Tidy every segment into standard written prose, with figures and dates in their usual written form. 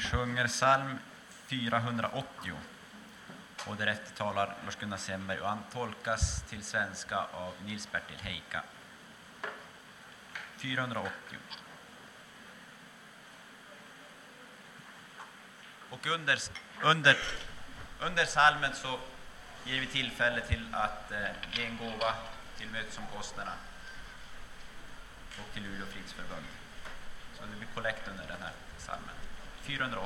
sjunger psalm 480 och därefter talar Lars-Gunnar Semberg och han tolkas till svenska av Nils-Bertil Heika. 480. Och under psalmen så ger vi tillfälle till att ge en gåva till mötesomkostnaderna och till Luleå Fridsförbund. Så det blir kollekt under den här psalmen. 480.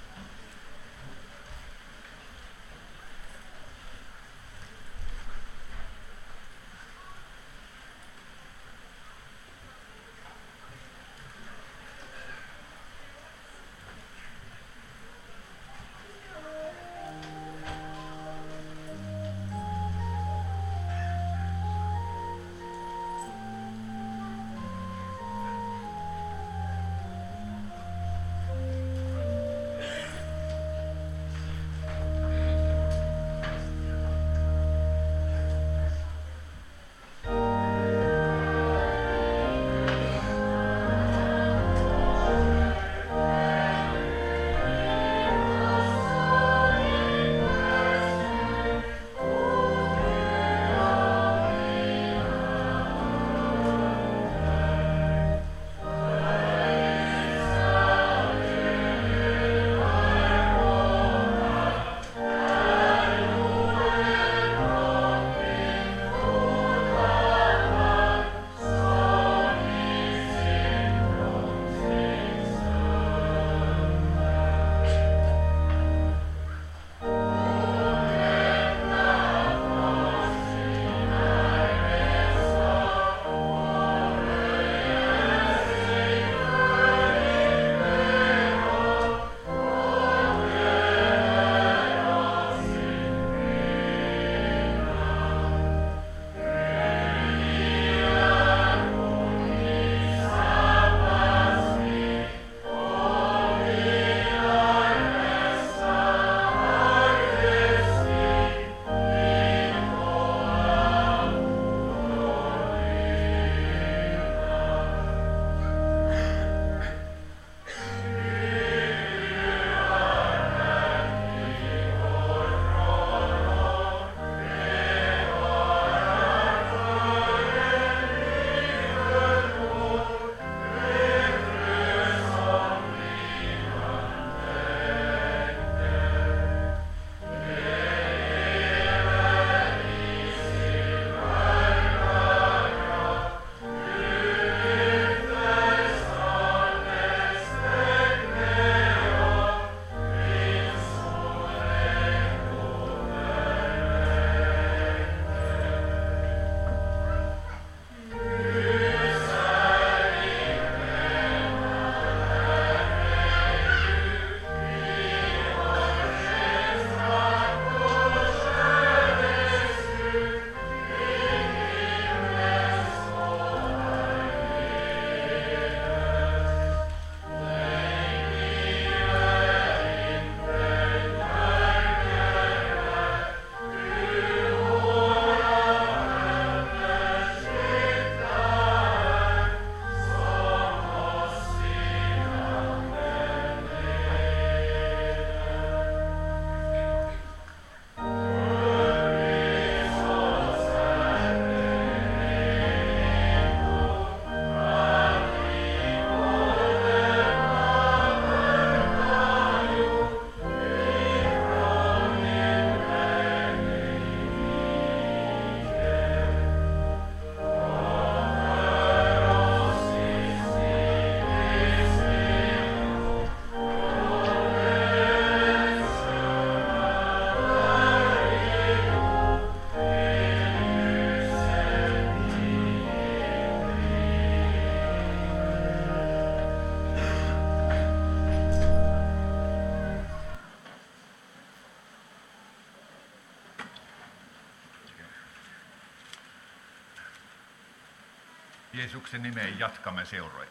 Jeesuksen nimeen jatkamme seuroja.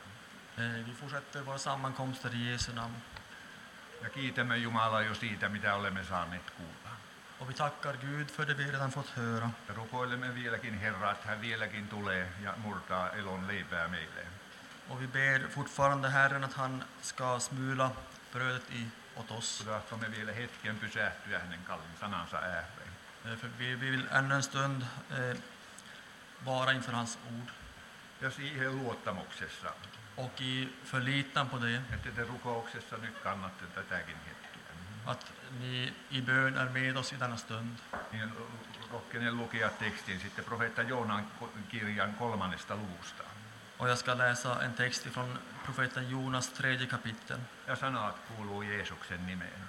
Vi fortsätter våra sammankomster i Jesu namn. Ja kiitämme Jumalaa jo siitä, mitä olemme saaneet kuulla. Och vi tackar Gud för det vi redan fått höra. Ja rukoilemme vieläkin Herra, että hän vieläkin tulee ja murtaa elon leipää meille. Och vi ber fortfarande Herren att han ska smula brödet åt oss. Så tahtomme vielä hetken pysähtyä hänen kallin sanansa ääreen. För vi vill ännu en stund vara inför hans ord. Ja siihen luottamuksessa, Och i förlitan på det, että te rukouksessa nyt kannatte tätäkin hetkeä. att ni i bön är med oss i denna stund. Niin rohkenen lukea tekstin sitten profeetta Joonan kirjan 3. luvusta. Och jag ska läsa en text från profeten Jonas 3 kapitel. Ja sanat kuuluu Jeesuksen nimeen.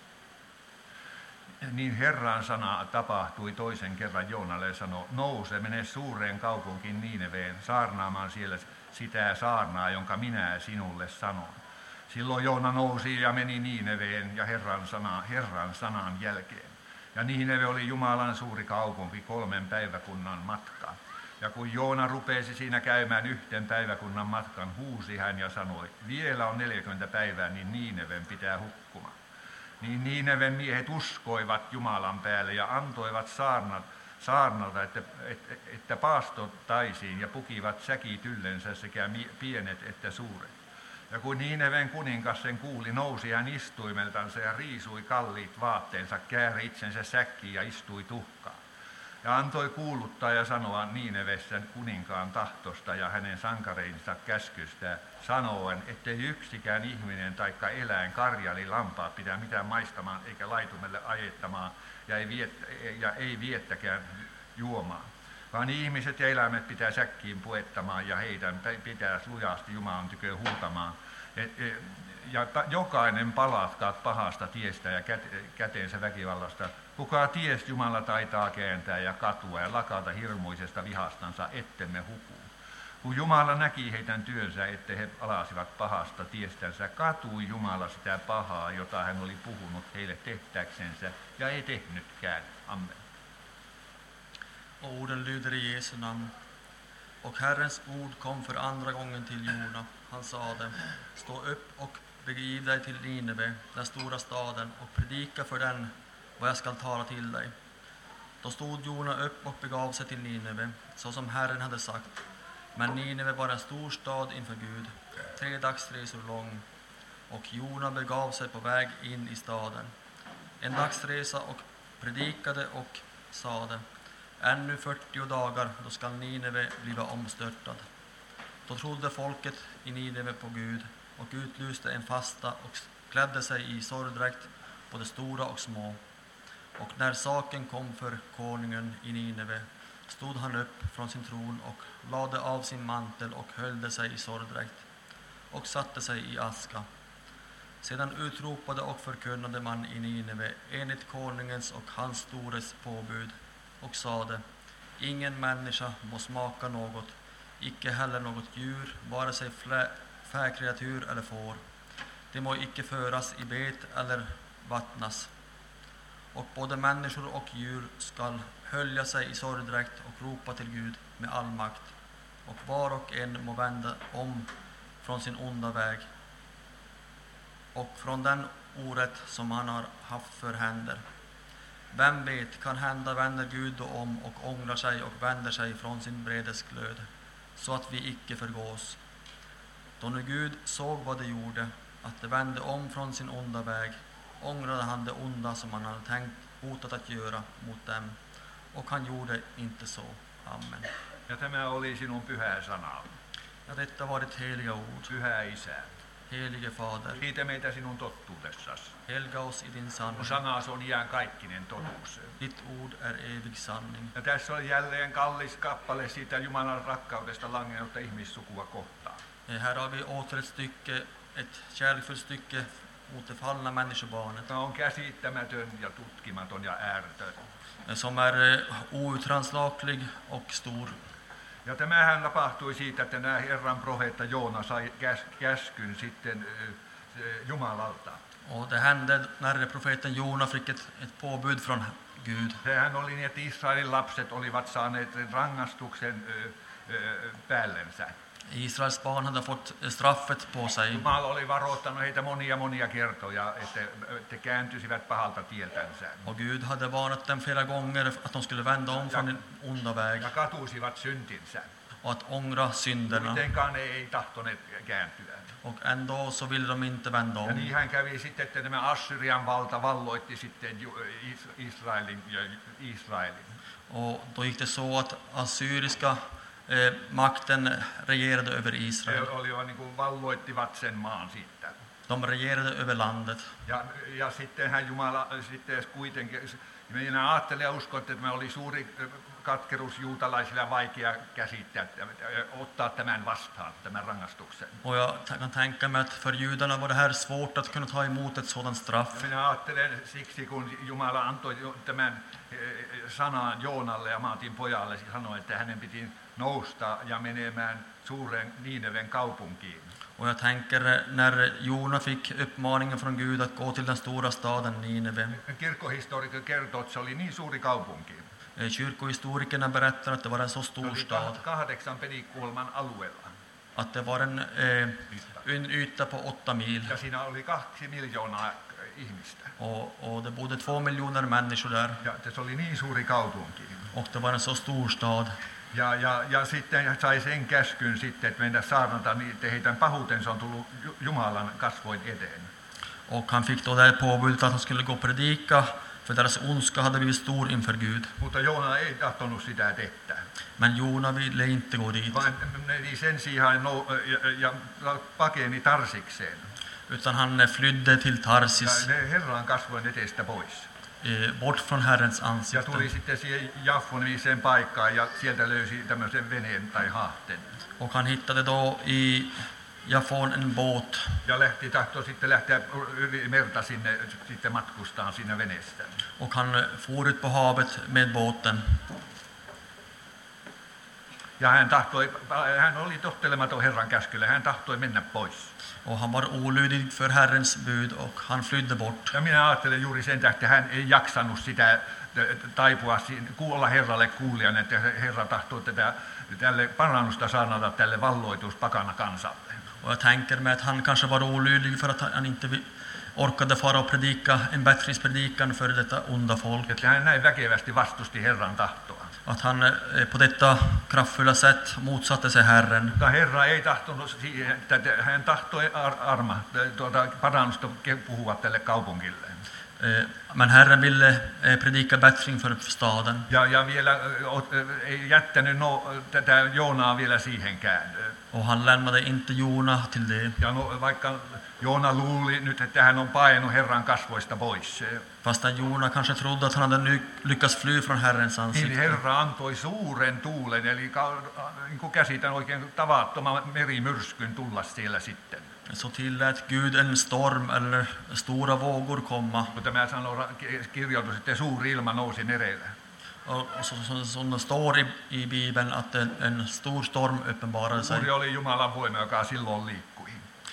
Niin Herran sana tapahtui toisen kerran Joonalle ja sanoi, nouse, mene suureen kaupunkiin Niineveen, saarnaamaan siellä sitä saarnaa, jonka minä sinulle sanon. Silloin Joona nousi ja meni Niineveen ja Herran sanan jälkeen. Ja Niineve oli Jumalan suuri kaupunki 3 päiväkunnan matka. Ja kun Joona rupesi siinä käymään 1 päiväkunnan matkan, huusi hän ja sanoi, vielä on 40 päivää, niin Niineven pitää hukkumaan. Niin Niineven miehet uskoivat Jumalan päälle ja antoivat saarnalta, että paastottaisiin ja pukivat säkityllensä sekä pienet että suuret. Ja kun Niineven kuningas sen kuuli, nousi hän istuimeltansa ja riisui kalliit vaatteensa, kääri itsensä säkkiin ja istui tuhkaan. Ja antoi kuuluttaa ja sanoa Niinevessä kuninkaan tahtosta ja hänen sankareinsa käskystä, sanoen, ettei yksikään ihminen taikka eläin, karjali, lampaat pidä mitään maistamaan eikä laitumelle ajettamaan ja ei viettäkään juomaan. Vaan ihmiset ja eläimet pitää säkkiin puettamaan ja heidän pitää lujasti Jumalan tykö huutamaan. Ja jokainen palatkaa pahasta tiestä ja käteensä väkivallasta. Kuka ties Jumala taitaa kääntää ja katua ja lakata hirmuisesta vihastansa, ettemme hukuu. Kun Jumala näki heidän työnsä, että he palasivat pahasta tiestänsä, katui Jumala sitä pahaa, jota hän oli puhunut heille tehtäksensä, ja ei tehnytkään. Amen. Och orden lyder i Jesu namn. Och Herrens ord kom för andra gången till Jona. Han sade, stå upp och begiv dig till Nineve, den stora staden, och predika för den vad jag skall tala till dig. Då stod Jona upp och begav sig till Nineve, så som Herren hade sagt. Men Nineve var en stor stad inför Gud, 3 dagsresor lång, och Jona begav sig på väg in i staden. En dagsresa och predikade och sade, ännu 40 dagar, då skall Nineve bliva omstörtad. Då trodde folket i Nineve på Gud och utlyste en fasta och klädde sig i sorgdräkt, både stora och små. Och när saken kom för konungen i Nineve stod han upp från sin tron och lade av sin mantel och höljde sig i sorgdräkt och satte sig i aska. Sedan utropade och förkunnade man i Nineve enligt konungens och hans stores påbud och sade, ingen människa må smaka något, icke heller något djur, vare sig fäkreatur eller får. Det må icke föras i bet eller vattnas. Och både människor och djur skall hölja sig i sorgdräkt och ropa till Gud med all makt. Och var och en må vända om från sin onda väg och från den orätt som han har haft för händer. Vem vet, kan hända vänder Gud då om och ångrar sig och vänder sig från sin vredesglöd, så att vi icke förgås. Då nu Gud såg vad de gjorde, att de vände om från sin onda väg, ångrade han det onda som han hade tänkt hotat att göra mot dem, och han gjorde inte så. Amen. Ja tämä oli sinun pyhä sana. Ja, detta var ditt heliga ord. Pyhä Isä, Helige Fader, kiitä meitä sinun totuudessasi. helga oss i din Sun sanning. sanasi on iänkaikkinen totuus. Ditt ord är evig sanning. Ja tässä oli jälleen kallis kappale siitä Jumalan rakkaudesta langennutta ihmissukua kohtaan. Här har vi åter ett kärleksfullt stycke mot det fallna människobarnet, Tämä on käsittämätön ja tutkimaton ja ääretön. som är outranslaglig och stor. Ja tämähän tapahtui siitä, että nämä Herran profeetta Joona sai käskyn sitten Jumalalta. Och det hände när profeten Jona fick ett påbud från Gud. Sehän oli niin, että Israelin lapset olivat saaneet rangaistuksen päällensä. Israels barn hade fått straffet på sig. Jumala oli varoittanut heitä monia kertoja, että kääntyisivät pahalta tieltänsä. Och Gud hade varnat dem flera gånger att de skulle vända om från den onda väg Ja katuisivat syntinsä. och att ångra synderna. Kuitenkaan ei tahtoneet kääntyä. Och ändå så ville de inte vända Ja om. niin hän kävi sitten, että tämä Assyrian valta valloitti sitten Israelin. Och då gick det så att assyriska makten regerade över Se Israel. oli jo niin kuin valloittivat sen maan sitten. De regerade över landet. Ja sitten hän Jumala sitten kuitenkin, minä ajattelin ja uskon, että tämä oli suuri katkeruus juutalaisille ja vaikea käsittää, ottaa tämän vastaan, tämän rangaistuksen. Och jag kan tänka mig att för judarna var det här svårt att kunna ta emot ett sådant straff. Minä ajattelen siksi, kun Jumala antoi tämän sanan Joonalle ja Maatin pojalle, sanoi, että hänen piti nousta ja menemään suuren Nineven kaupunkiin. Och jag tänker när Jona fick uppmaningen från Gud att gå till den stora staden Nineve. Kirkkohistorikko kertoo, että se oli niin suuri kaupunki. Kyrkohistorikerna berättar att det var en så Se stor oli stad. 8 pelikuolman alueella. Att det var en yta på 8 mil. Ja siinä oli 2 miljoonaa ihmistä. Och det bodde 2 miljoner människor där. Ja se oli niin suuri kaupunki. Och det var en så stor stad. Ja sitten sai sen käskyn sitten, että mennä saarnata, niin että heidän pahuutensa on tullut Jumalan kasvoin eteen. Och han fick då det påbudet att han skulle gå och predika, för deras ondska hade blivit stor inför Gud. Mutta Joona ei tahtonut sitä tehdä. Men Jona ville inte gå dit. Vaan meni sen sijaan ja pakeni Tarsikseen. Utan han flydde till Tarsis, Ja ne Herran kasvoin etestä pois. bort från Herrens Ja ansikte. tuli sitten siihen Jaffonimiseen paikkaan ja sieltä löysi tämmöisen veneen tai haahten. Och han hittade då i Jafon en båt. Ja tahtoi sitten lähteä yli merta sinne sitten matkustaan siinä veneessä. Och han for ut på havet med båten. Ja hän oli tottelematon Herran käskyllä, hän tahtoi mennä pois. Och han var olydig för Herrens bud och han flydde bort. Ja minä ajattelen juuri sen tähden, että hän ei jaksanut sitä taipua kuulla Herralle kuulijan, että Herra tahtoo tälle parannusta saada tälle valloituspakana kansalle. Och jag tänker mig att han kanske var olydig för att han inte orkade fara och predika en bättringspredikan för detta onda folk. Että hän näin väkevästi vastusti Herran tahtoa. Att han på detta kraftfulla sätt motsatte sig Herren. Mutta Herra ei tahtonut siihen, että hän tahtoi parannusta puhua tälle kaupungille. Men Herren ville predika bättring för staden. Ja vielä ei jättänyt tätä Joonaa vielä siihenkään. Och han lämnade inte Jona till det. Ja vaikka Joona luuli nyt, että hän on paennut Herran kasvoista pois. Fastän Jona kanske trodde att han hade lyckats fly från Herrens Niin ansikte. Herra antoi suuren tuulen, eli niin kuin käsitän oikein tavattoman merimyrskyn tulla siellä sitten. Så tillät Gud en storm eller stora vågor komma. Kun tämä sanoo kirjoitus, että suuri ilma nousi merellä. Och som det står i Bibeln att en stor storm uppenbarade sig. Suuri oli Jumalan voima, joka silloin liikkui.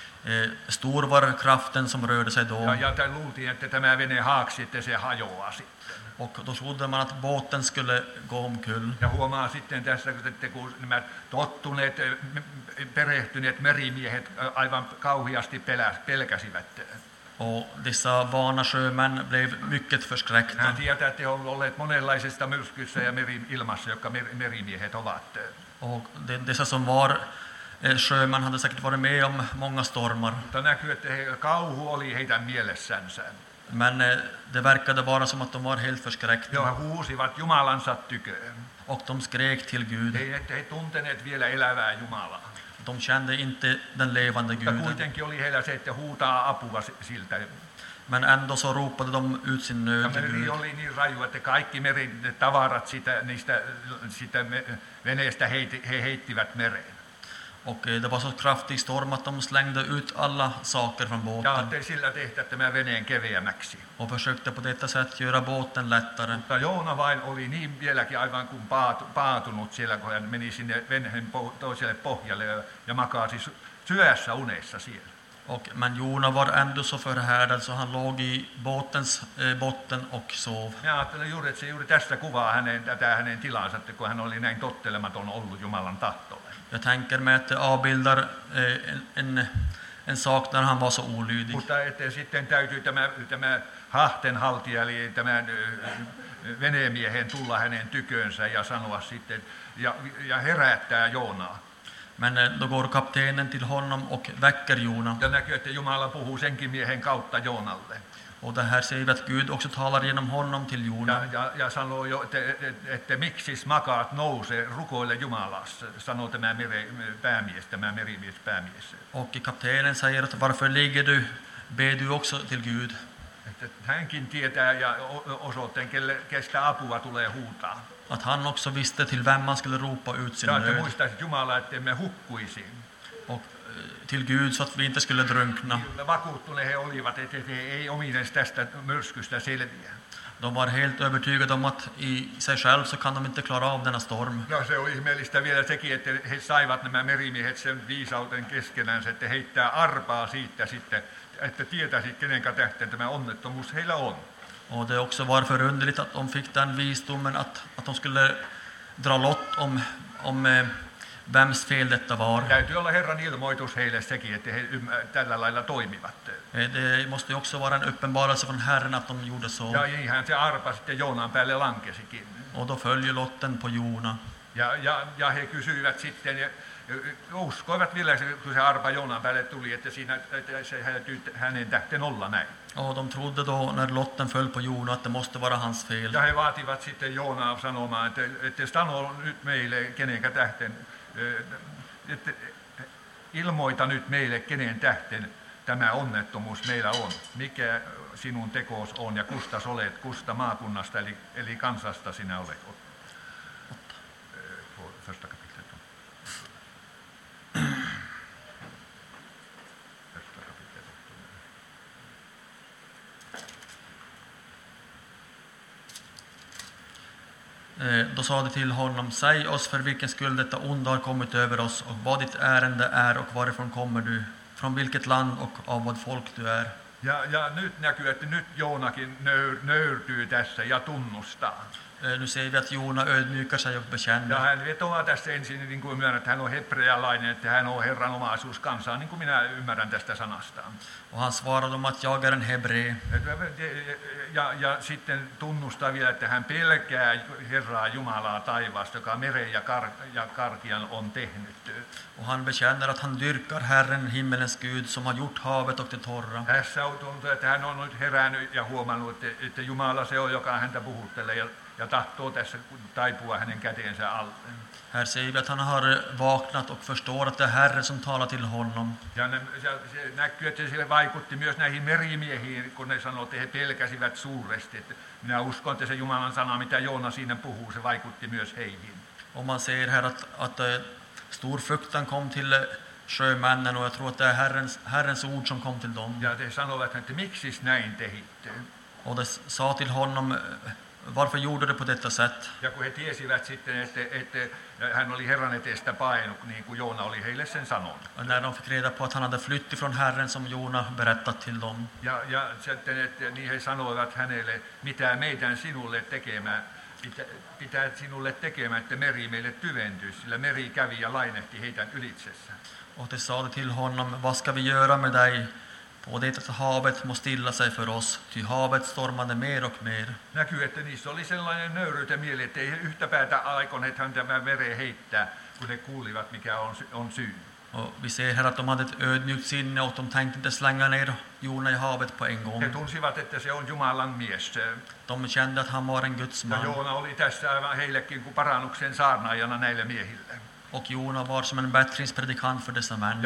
Stor var kraften som rörde sig då. Ja luultiin, että tämä vene haaksi, että se hajoaa sitten. Och då trodde man att båten skulle gå omkull. Ja huomaa sitten tässä, että kun nämä tottuneet, perehtyneet merimiehet aivan kauhiasti pelkäsivät. Och dessa vana sjömän blev mycket förskräckta. Hän tietää, että he ovat olleet monenlaisesta myrskyssä ja ilmassa, jotka merimiehet ovat. Och dessa som var sjömän hade säkert varit med om många stormar. Mutta näkyy, että kauhu oli heidän mielessänsä. Men det verkade vara som att de var helt förskräckta. He huusivat Jumalansa tyköön. Och de skrek till Gud. He tunteneet vielä elävää Jumalaa. De kände inte den levande Mutta Guden. kuitenkin oli heillä se, että huutaa apua siltä. Men ändå så ropade de ut sin Ja nöd till meri Gud. oli niin raju, että kaikki tavarat siitä veneestä he heittivät mereen. Och det var så kraftig storm att de slängde ut alla saker från Ja båten. ajattelin sillä tehdä tämä veneen keveämmäksi. Och försökte på detta sätt göra båten lättare. Mutta Joona vain oli niin vieläkin aivan kuin paatunut siellä, kun hän meni sinne veneen toiselle pohjalle ja makasi syössä unessa siellä. Men Jona var ändå så förhärdad så han låg i båtens botten och sov. Minä ajattelen juuri, että se juuri tästä kuvaa hänen tilansa, kun hän oli näin tottelematon ollut Jumalan tahtolle. Jag tänker mig att det avbildar en sak när han var så olydig. Mutta että sitten täytyy tämä hahtenhaltija, eli tämän veneemiehen tulla hänen tykönsä ja sanoa sitten, ja herättää Joonaa. Men då går kaptenen till honom och väcker Jona. Ja näkyy, että Jumala puhuu senkin miehen kautta Joonalle. Och det här ser vi att Gud också talar genom honom till Jona. Ja sanoo jo, että miksi makaat, nouse, rukoile Jumalassa, sanoo tämä päämies, tämä merimies päämies. Och kaptenen säger att varför ligger du, ber du också till Gud. Että hänkin tietää ja osoitteen, kestä apua tulee huutaa. Att han också visste till vem man skulle ropa ut sin Ja että nöd. muistaisit Jumala, että emme hukkuisi. Och till Gud så att vi inte skulle drunkna. Vakuuttuneet he olivat, että he ei omines tästä myrskystä selviä. De var helt övertygade om att i sig själv så kan de inte klara av denna storm. No se on ihmeellistä vielä sekin, että he saivat nämä merimiehet sen viisauden keskenänsä, että heittää arpaa siitä sitten, että tietäisi kenenkä tähten tämä onnettomuus heillä on. Och det också var förunderligt att de fick den visdomen att de skulle dra lott om vems fel detta var. Täytyy olla Herran ilmoitus heille sekin, että he tällä lailla toimivat. Det måste ju också vara en uppenbarelse från Herren att de gjorde så. Ja niinhän se arpa sitten Joonan päälle lankesikin. Och då följer lotten på Jona. Ja he kysyivät sitten, ja uskoivat vielä, kun se arpa Joonan päälle tuli, että siinä että se hänen tähten olla näin. Och de trodde då när lotten föll på Jona att det måste vara hans fel. Ja he vaativat sitten Joonaa sanomaan, että sano nyt meille kenenkä tähten, että ilmoita nyt meille kenen tähten tämä onnettomuus meillä on. Mikä sinun tekoos on ja kusta olet, kusta maakunnasta eli kansasta sinä olet. Första kapitlet. Första kapitlet. Då sa de till honom, säg oss för vilken skull detta onda har kommit över oss och vad ditt ärende är och varifrån kommer du, från vilket land och av vad folk du är. Ja nyt näkyy, että nyt Joonakin nöyrtyy tässä ja tunnustaa. Nu ser vi att Jona ödmjukar sig och Ja bekänner. hän vetoaa tässä ensin, niin kuin myönnän, että hän on hebrealainen, että hän on Herran omaisuus kansaa, niin kuin minä ymmärrän tästä sanasta. Och han svarade dem att jag är en hebré. Ja sitten tunnustaa vielä, että hän pelkää Herraa Jumalaa taivaasta, joka meren ja karkian on tehnyt. Och han bekänner att han dyrkar Herren, himmelens Gud, som har gjort havet och det torra. Tässä on tuntuu, että hän on nyt herännyt ja huomannut, että Jumala se on, joka häntä puhuttelee ja tahtoo tässä taipua hänen käteensä alle. Här ser vi att han har vaknat och förstår att det är Herren som talar till honom. Ja se näkyy, että se vaikutti myös näihin merimiehiin, kun ne sanoi, että he pelkäsivät suuresti. Että minä uskon, että se Jumalan sana, mitä Joona siinä puhuu, se vaikutti myös heihin. Och man ser här att stor fruktan kom till sjömännen, och jag tror att det är Herrens ord som kom till dem. Ja he sanoivat, että miksi näin tehitte? Och det sa till honom, varför gjorde du på detta sätt? Ja kun he tiesivät sitten, että hän oli Herran etestä painut, niin kuin Joona oli heille sen sanonut. Och när de fick reda på att han hade flytt ifrån Herren som Jona berättat till dem. Ja sitten, että niin he sanoivat hänelle, mitä meidän sinulle tekemään, pitää sinulle tekemään, että meri meille tyventyisi, sillä meri kävi ja lainehti heidän ylitsessä. Och de sa till honom, vad ska vi göra med dig? På det att havet må stilla sig för oss, ty havet stormade mer och mer. Näkyy, että niissä oli sellainen nöyryytä mieli, että ei yhtä päätä aikoneet hän tämän veren heittää, kun ne kuulivat, mikä on syy. Och vi ser här att de hade ett ödmjukt sinne och de tänkte inte slänga ner Jona i havet på en He gång. tunsivat, että se on Jumalan mies. De kände att han var en Guds Ja man. Joona oli tässä aivan heillekin kuin parannuksen saarnaajana näille miehille. Och Jona var som en bättringspredikant för dessa män.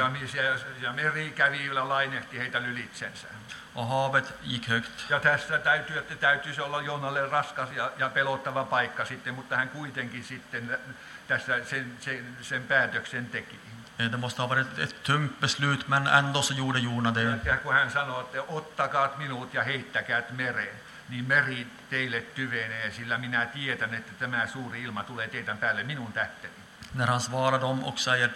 Ja meri kävi ja lainehti heitä ylitsensä. Och havet gick högt. Ja tässä täytyisi olla Joonalle raskas ja pelottava paikka sitten, mutta hän kuitenkin sitten tässä sen päätöksen teki. Det måste ha varit ett tungt beslut, men ändå så gjorde Jona det. Ja kun hän sanoi, että ottakaat minut ja heittäkäät mereen, niin meri teille tyvenee, sillä minä tiedän, että tämä suuri ilma tulee teidän päälle minun tähteni. När han svarar dem och säger,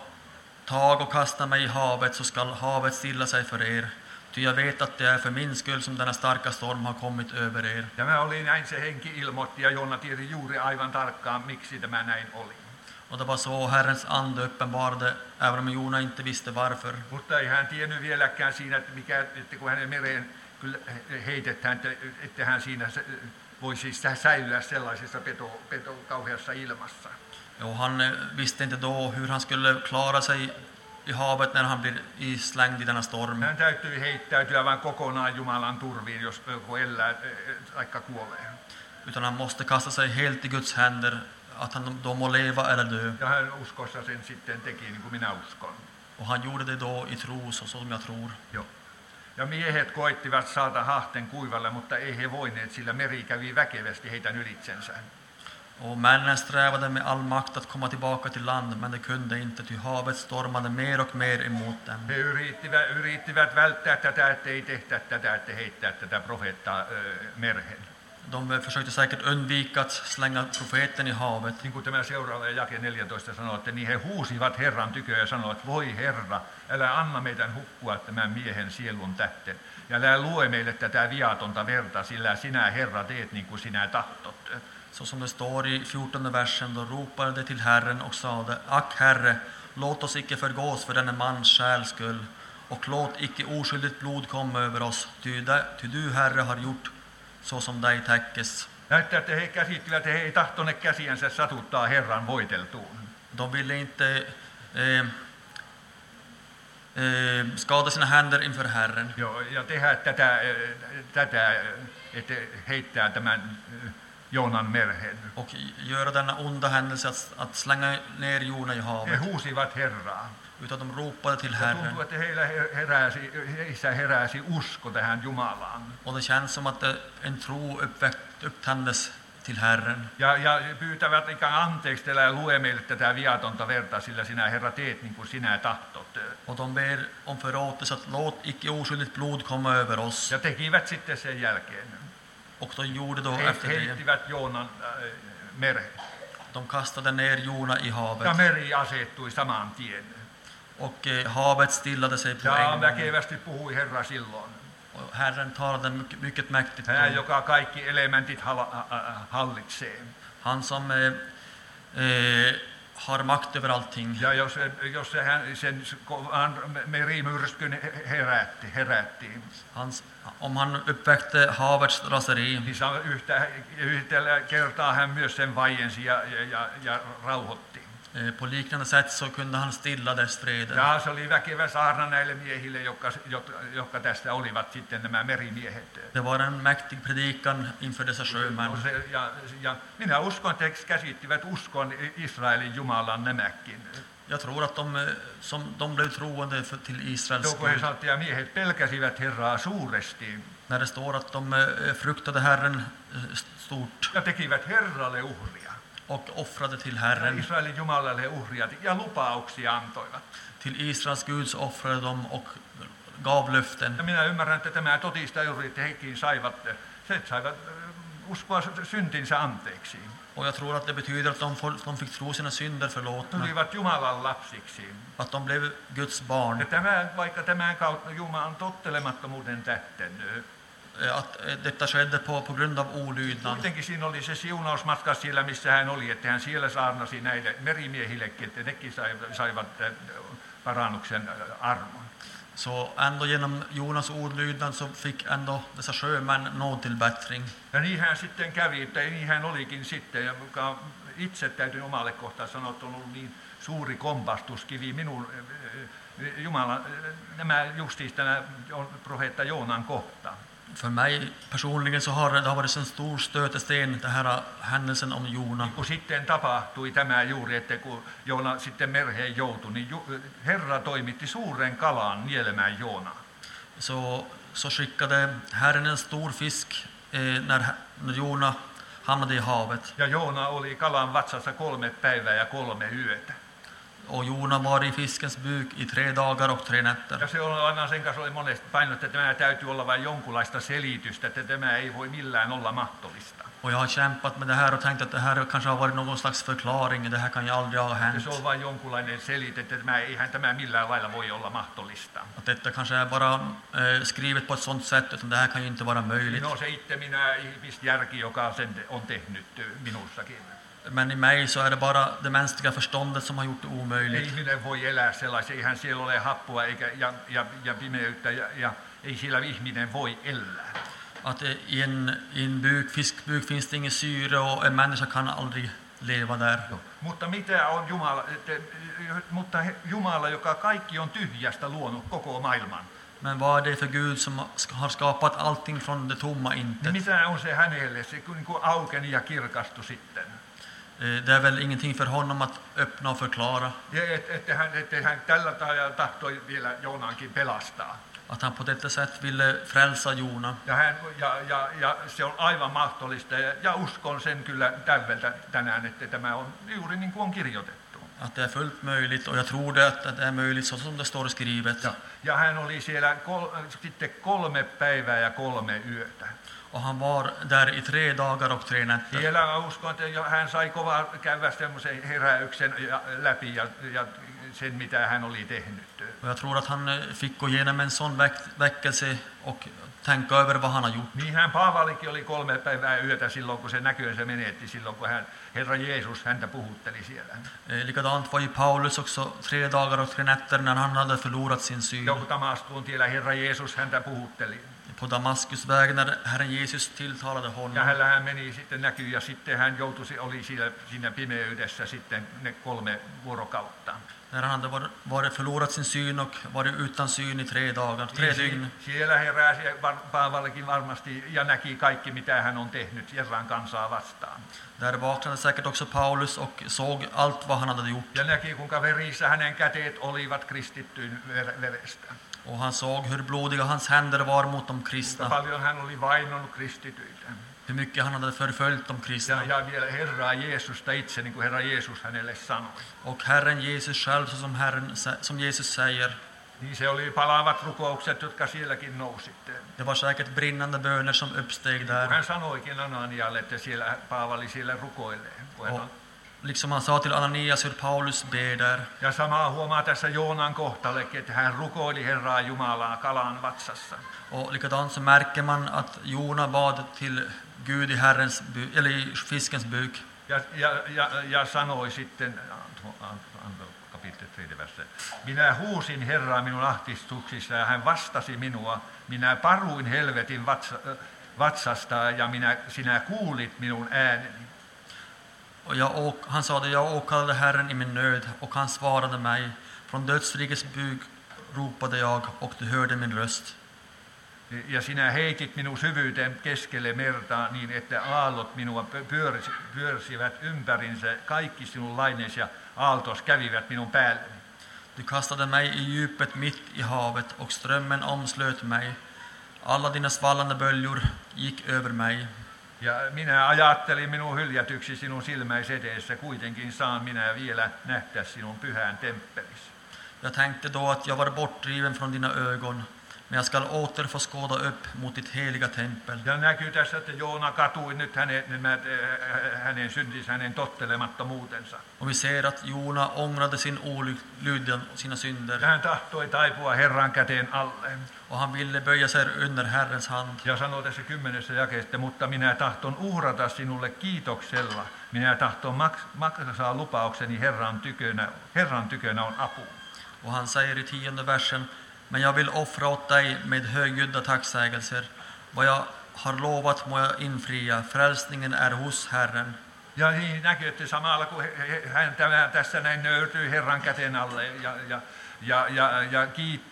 tag och kasta mig i havet, så skall havet stilla sig för er. Ty jag vet att det är för min skull som denna starka storm har kommit över er. Ja mä olin näin, se henki ilmoitti, ja Joona tiesi juuri aivan tarkkaan, miksi tämä näin oli. Och det var så Herrens ande uppenbarade, även om Jona inte visste varför. Mutta ei hän tiennyt vieläkään siinä, että kun hänen mereen kyllä heitetään, että hän siinä voisi säilyä sellaisessa kauheassa ilmassa. Och han visste inte då hur han skulle klara sig i havet när han blir islängd i denna storm. Hän täytyy heittäytyä vain kokonaan Jumalan turviin, jos elää taikka kuolee. Utan han måste kasta sig helt i Guds händer, att han då må leva eller dö. Ja hän uskossa sen sitten teki, niin kuin minä uskon. Och han gjorde det då i tro, så som jag tror. Joo. Ja miehet koittivat saada hahten kuivalle, mutta ei he voineet, sillä meri kävi väkevästi heidän ylitsensä. Och männen strävade med all makt att komma tillbaka till land, men de kunde inte, ty havet stormade mer och mer emot dem. He yrittivät välttää tätä, ettei tehdä tätä, että heittää tätä profeettaa merhen. De försökte säkert undvika att slänga profeten i havet. Niin kuin tämä seuraava jake 14 sanoo, että niin he huusivat Herran tykö ja sanoivat, voi Herra, älä anna meidän hukkua tämän miehen sielun tähten. Ja älä lue meille tätä viatonta verta, sillä sinä Herra teet niin kuin sinä tahtot. Så som det står i 14 versen, då ropade de till Herren och sade, ack Herre, låt oss icke förgås för denne mans själs skull, och låt icke oskyldigt blod komma över oss, ty du Herre har gjort så som dig täckes. Näyttää, että he käsittivät, että he ei tahtoneet käsiänsä satuttaa Herran voiteltuun. De ville inte skada sina händer inför Herren. Joo, ja tehdä tätä, että heittää tämän Joonan merhen. Och göra denna onda händelse att slänga ner Jona i He havet. huusivat Herraa. Utan de ropade till Ja Herren. tuntuu, että heissä heräsi usko tähän Jumalaan. Och det känns som att en tro upptändes till Herren. Ja pyytävät ikään anteeksi, älä lue meille tätä viatonta verta, sillä sinä Herra teet niin kuin sinä tahtot. Och de ber om förlåtelse, att låt icke oskyldigt blod komma över oss. Ja tekivät sitten sen jälkeen. Och de gjorde då He efter det. heittivät Joonan mereen. De kastade ner Jona i Ja havet. meri asettui saman tien. Och havet stillade sig på Ja en gång. väkevästi puhui Herra silloin. Och Herren talade mycket mäktigt Hän, då. joka kaikki elementit hallitsee. Han som har makt över allting. Ja jos sen merimyrskyn herätti, Om han uppväckte havets raseri, niin yhdellä kertaa hän myös sen vaiensi ja rauhoitti. på liknande sätt så kunde han stilla dess vrede. Ja se oli väkevä saarna näille miehille, jotka tästä olivat sitten nämä merimiehet. Det var en mäktig predikan inför dessa sjömän. Ja minä uskon, että he käsittivät uskon Israelin Jumalan nämäkin. Jag tror att de blev troende till Israels Kun he Gud. sanottiin, ja miehet pelkäsivät Herraa suuresti När det står att de fruktade Herren stort ja tekivät Herralle uhria. och offrade till Ja Herren. Israelin Jumalalle uhria ja lupauksia antoivat. Till Israels Gud så offrade de och gav löften. Ja minä ymmärrän, että tämä todistaa juuri, että hekin saivat uskoa syntinsä anteeksi. Och jag tror att det betyder att de fick tro sina synder förlåtna. Tulivat Jumalan lapsiksi. Att de blev Guds barn. Ja tämä, vaikka tämän kautta Jumalan tottelemattomuuden tähten, Att detta skedde på grund av olydnad. kuitenkin siinä oli se siunausmatka siellä, missä hän oli, että hän siellä saarnasi näille merimiehillekin, että nekin saivat parannuksen armon. Så ändå genom Jonas olydnad så fick ändå dessa sjömän nådtillbättring. Ja niin hän sitten kävi, että niin hän olikin sitten, ja itse täytyy omalle kohtaan sanoa, että on ollut niin suuri kompastuskivi minun Jumala, nämä justiis tämä profeetta Joonan kohta. För mig personligen så har det varit en stor stötesten, den här händelsen om Jona. Kun sitten tapahtui tämä juuri, että kun Joona sitten merheen joutui, niin Herra toimitti suuren kalan nielemään Joonaa. Så skickade Herren en stor fisk när Jona hamnade i havet. Ja Joona oli kalan vatsassa 3 päivää ja 3 yötä. Och Jona var i fiskens buk i 3 dagar och 3 nätter. Ja se on aina sen kanssa oli monesti painottu, että tämä täytyy olla vain jonkunlaista selitystä, että tämä ei voi millään olla mahdollista. Och jag har kämpat med det här och tänkt att det här kanske har varit någon slags förklaring. Det här kan ju aldrig ha hänt. Se on vain jonkunlainen selite, että eihän tämä millään lailla voi olla mahdollista. Att detta kanske är bara skrivet på ett sånt sätt, utan det här kan ju inte vara möjligt. No se itse minä ihmisjärki, joka sen on tehnyt minussakin. Men i mig så är det bara det mänskliga förståndet som har gjort det Ei omöjligt. ihminen voi elää sellaisen, eihän siellä ole happoa eikä, ja pimeyttä, ja ei siellä ihminen voi elää. Att i en fiskbuk finns det ingen syre och en människa kan aldrig leva där. Mutta mitä on Jumala, mutta Jumala, joka kaikki on tyhjästä luonut koko maailman. Men vad är det för Gud som har skapat allting från det tomma Niin intet? mitä on se hänelle, se niin kuin aukeni ja kirkastui sitten. Det är väl ingenting för honom att öppna och förklara. Ja että hän tällä tavalla tahtoi vielä Joonaankin pelastaa. Att han på detta sätt ville frälsa Jona. Ja se on aivan mahdollista, ja uskon sen kyllä täydeltä tänään, että tämä on juuri niin kuin on kirjoitettu. Att det är fullt möjligt, och jag tror det att det är möjligt så som det står skrivet. Ja hän oli siellä sitten 3 päivää ja 3 yötä. Och han var där i 3 dagar och 3 nätter. Siellä uskon, että hän sai kovaa käydä semmoisen heräyksen läpi ja sen, mitä hän oli tehnyt. Och jag tror att han fick gå igenom en sån väckelse och tänka över vad han har gjort. Niin hän Paavalikin oli 3 päivää yötä silloin, kun se näkönsä menetti, silloin kun Herra Jeesus häntä puhutteli siellä. Likadant var ju Paulus också 3 dagar och 3 nätter när han hade förlorat sin syn. Joku Damaskun tiellä Herra Jeesus häntä puhutteli. På Damaskusvägen när Herren Jesus tilltalade honom. Ja hän meni sitten näkyy, ja sitten hän oli siinä pimeydessä sitten ne 3 vuorokautta. När han hade varit förlorat sin syn och varit utan syn i 3 dagar, 3 dygn. Siellä heräsi Paavalikin varmasti ja näki kaikki, mitä hän on tehnyt Herran kansaa vastaan. Där vaknade säkert också Paulus och såg allt vad han hade gjort. Ja näki, kuinka verissä hänen käteet olivat kristittyyn verestä. Och han såg hur blodiga hans händer var mot de kristna. Paljon hän oli vainonnut kristityitä. Hur mycket han hade förföljt de kristna. Ja vielä Herraa Jeesusta itse, niin kuin Herra Jeesus hänelle sanoi. Och Herren Jesus själv, så som Jesus säger. Niin se oli palaavat rukoukset, jotka sielläkin nousi. Det var säkert brinnande böner som uppsteg där. Hän sanoikin Ananialle, että siellä Paavali siellä rukoilee. Liksom han sa till Ananias hur Paulus ber där. Ja samaa huomaa tässä Joonan kohtallekin, että hän rukoili Herraa Jumalaa kalan vatsassa. Och likadant så märker man att Jona bad till Gud i Herrens eller i fiskens buk. Ja sanoi sitten, kapitel 3 verse. Minä huusin Herraa minun ahdistuksissa, ja hän vastasi minua. Minä paruin helvetin vatsasta, ja sinä kuulit minun ääneni. Och han sa det, jag åkallade Herren i min nöd, och han svarade mig. Från dödsrikets buk ropade jag, och du hörde min röst. Ja sinä heitit minun syvyyteen keskelle merta, niin että aallot minua pyörsivät ympärinsä. Kaikki sinun laineesi ja aaltos kävivät minun päälleni. Du kastade mig i djupet mitt i havet, och strömmen omslöt mig. Alla dina svallande böljor gick över mig. Ja minä ajattelin minun hyljätyksi sinun silmäisi edessä, kuitenkin saan minä vielä nähdä sinun pyhän temppelissä. Jag tänkte då att jag var bortdriven från dina ögon, men jag skall åter få skåda upp mot ditt heliga tempel. Ja näkyy tässä, että Joona katui nyt hänen syntinsä, hänen tottelemattomuutensa. Och vi ser att Jona ångrade sin olydnad och sina synder. Hän tahtoi taipua Herran käteen alle. Och han ville böja sig under Herrens hand. Ja sanoo tässä 10. jakeesta, mutta minä tahton uhrata sinulle kiitoksella. Minä tahton maksaa lupaukseni Herran tykönä on apu. Och han säger i 10:e versen, men jag vill offra åt dig med högljudda tacksägelser. Vad jag har lovat må jag infria. Frälsningen är hos Herren. Ja niin näkyy, että samalla kun hän tässä näin nöyrtyy Herran käteen alle ja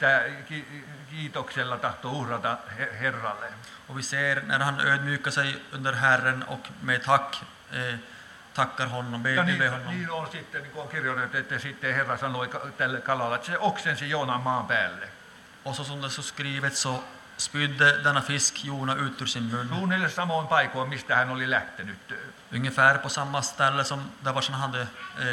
kiitoksella tahtoo uhrata Herralle. Och vi ser när han ödmjukar sig under Herren och med tackar honom, ber honom. Niin on sitten, niin kuin on kirjoitettu, että sitten Herra sanoi tälle kalalle, että se oksensi Joonan maan päälle. Och så som det så skrivet så spydde denna fisk Jona ut ur sin mun. Suunnilleen samoin paikoin, mistä hän oli lähtenyt. Ungefär på samma ställe som där var han hade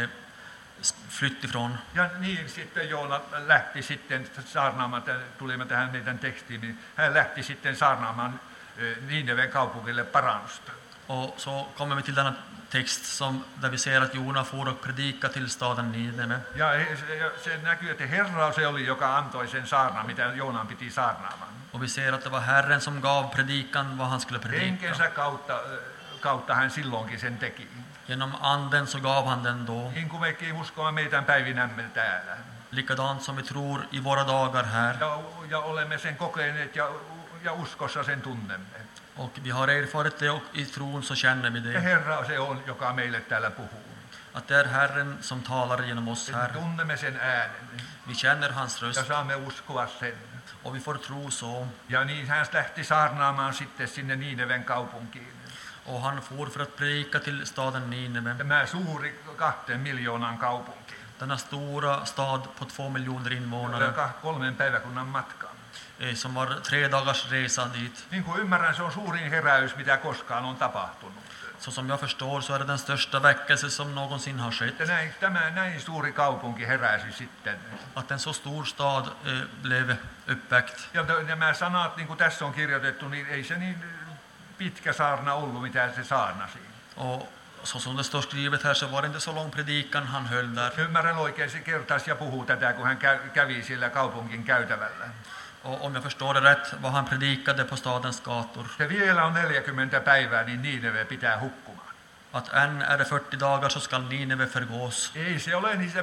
flytt ifrån. Ja niin sitten Joona lähti sitten saarnaamaan, tulimme tähän meidän tekstiin, niin hän lähti sitten saarnaamaan Nineven kaupungille parannusta. Och så kommer vi till denna text där vi ser att Jona får och predika till staden Nineve. Ja se näkyy, että Herra se oli, joka antoi sen saarnan, mitä Joonan piti saarnaamaan. Och vi ser att det var Herren som gav predikan vad han skulle predika. Henkensä kautta hän silloinkin sen teki. Genom anden så gav han den då. Niin kuin mekin uskomme meidän päivinämme täällä. Likadant som vi tror i våra dagar här. Ja olemme sen kokeneet ja uskossa sen tunnemme. Och vi har erfarit det och i tron så känner vi Ja det. Herra se on, joka meille täällä puhuu. Att det är Herren som talar genom oss Me här. tunnemme sen äänen Vi känner hans ja röst saamme uskoa sen. och vi får tro så. Ja niin hän lähti saarnaamaan sitten sinne Niineven kaupunkiin. Och han for för att predika till staden Nineve. Tämä suuri 2 miljoonan kaupunki. Denna stora stad på 2 miljoner invånare 3 päiväkunnan matka. som var 3 dagars resa dit. Niin kuin ymmärrän, se on suurin heräys, mitä koskaan on tapahtunut. Så som jag förstår så är det den största väckelse som någonsin har skett. Että näin suuri kaupunki heräsi sitten. Att en så stor stad blev uppväckt. Ja nämä sanat, niin kuin tässä on kirjoitettu, niin ei se niin pitkä saarna ollut, mitä se saarnasi. Och så som det står skrivet här så var det inte så lång predikan han höll där. Ymmärrän oikein, se kertaisi ja puhuu tätä, kun hän kävi sillä kaupungin käytävällä. Och om jag förstår det rätt vad han predikade på stadens gator. Se vielä on 40 päivää, niin Niineve pitää hukkumaan. Att än är det 40 dagar så skall Nineve förgås. Ei se ole niissä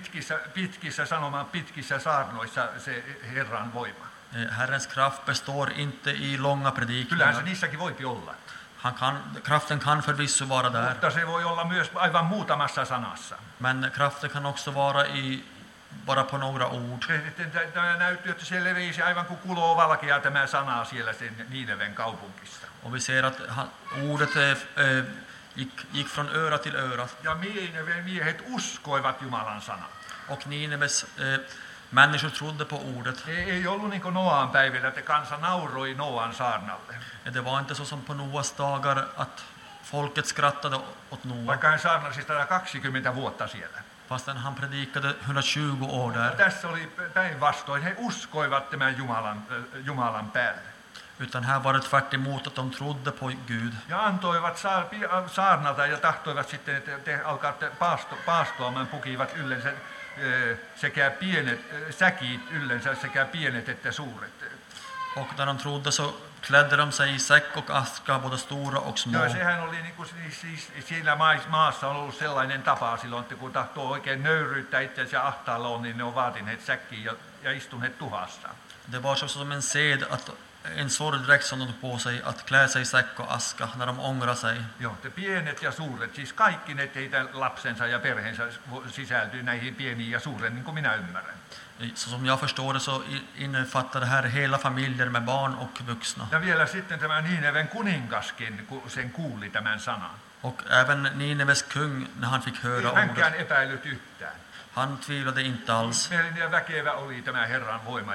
pitkissä saarnoissa se Herran voima. Herrens kraft består inte i långa Kyllähän se predikningar. niissäkin voipi olla. Kraften kan förvisso vara där. Mutta se voi olla myös aivan muutamassa sanassa. Men kraften kan också vara bara på några ord. Tämä näyttää, että se levisi aivan kuin kuloo valkea tämä sana siellä sen Niineven kaupungissa. Och vi ser att ordet gick från öra till öra. Ja Niineven miehet uskoivat Jumalan sanaa. Och Nineves människor trodde på ordet. Ei ollut niin kuin Noan päivillä, että kansa nauroi Noan saarnalle. Det var inte så som på Noas dagar att folket skrattade åt Noa. Vaikka hän saarnasi 120 vuotta siellä. Fastän han predikade 120 år där. Tässä oli päinvastoin, he uskoivat tämän Jumalan päälle. Utan här var det tvärt emot att de trodde på Gud. Ja antoivat saarnata ja tahtoivat sitten, että te alkaatte paastoamaan, pukivat yleensä sekä pienet säkit yleensä sekä pienet että suuret. Och när de trodde så klädde de sig i säck och aska, både stora och små. Joo, sehän oli niin kuin, siis siinä maassa on ollut sellainen tapa silloin, että kun tahtoo oikein nöyryyttää itseänsä ahtaalla on, niin ne on vaatineet säkkiin ja istuneet tuhassa. Det var så som en sed att en sorgdräkt som de tog på sig att klä sig i säck och aska när de ångrar sig. Joo, te pienet ja suuret, siis kaikki ne teidän lapsensa ja perheensä sisältyy näihin pieniin ja suuren, niin kuin minä ymmärrän. Så som jag förstår det så innefattar det här hela familjer med barn och vuxna. Ja vielä sitten tämä Niineven kuningaskin, kun sen kuuli tämän sanan. Och även Nineves kung när han fick höra Hänkään ordet. epäillyt yhtään. Han tvivlade inte alls. Ja väkevä oli tämä Herran voima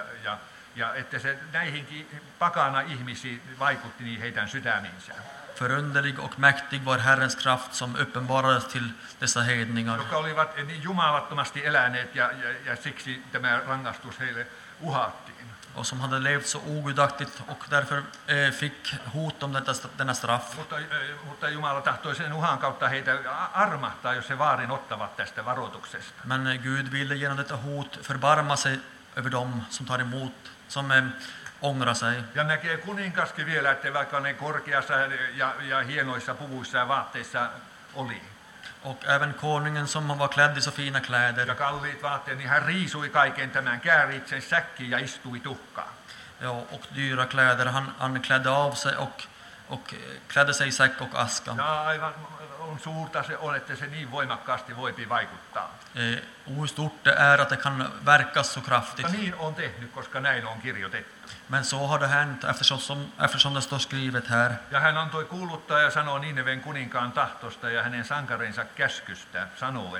ja että se näihinkin pakana ihmisiin vaikutti niin heidän sydämiinsä. Förunderlig och mäktig var Herrens kraft som uppenbarades till dessa hedningar. Jotka olivat niin jumalattomasti eläneet ja siksi tämä rangaistus heille uhattiin. Och som hade levt så ogudaktigt och därför fick hot om denna straff. Mutta Jumala tahtoi sen uhan kautta heitä armahtaa, jos he vaarin ottavat tästä varoituksesta. Men Gud ville genom detta hot förbarma sig över dem som tar emot, som ångrar sig. Ja näkee kuninkaskin vielä, että vaikka ne korkeassa ja hienoissa puvuissa ja vaatteissa oli. Och även konungen som var klädd i så fina kläder. Ja kalliit vaatteet, niin hän riisui kaiken tämän, kääri itsen säkkiin ja istui tuhkaan. Ja, och dyra kläder. Han klädde av sig och klädde sig i säck och aska. Ja aivan on suurta se on, että se niin voimakkaasti voipi vaikuttaa. Hur stort det är att det kan verka så kraftigt. Mutta niin on tehnyt, koska näin on kirjoitettu. Men så har det hänt eftersom det står skrivet här. Ja hän antoi kuuluttaa ja sanoi Niineven kuninkaan tahtosta ja hänen sankarensa käskystä sanoen.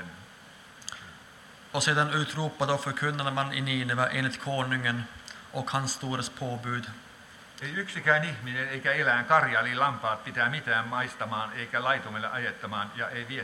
Och sedan utropade och förkunnade man i Nineve enligt konungen och hans stores påbud. Ei yksikään ihminen eikä eläin, karja eli lampaat pitää mitään maistamaan eikä laitumelle ajettamaan ja ei